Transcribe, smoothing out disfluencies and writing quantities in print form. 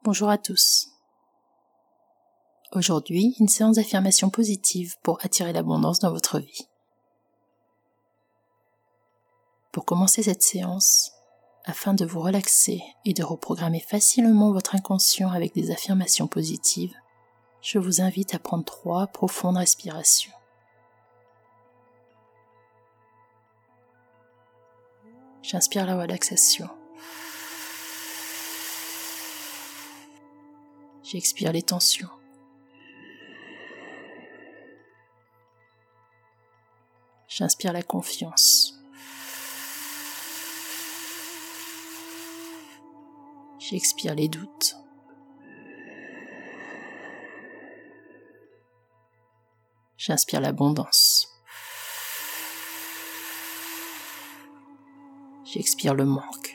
Bonjour à tous. Aujourd'hui, une séance d'affirmation positive pour attirer l'abondance dans votre vie. Pour commencer cette séance, afin de vous relaxer et de reprogrammer facilement votre inconscient avec des affirmations positives, je vous invite à prendre 3 profondes respirations. J'inspire la relaxation. J'expire les tensions. J'inspire la confiance. J'expire les doutes. J'inspire l'abondance. J'expire le manque.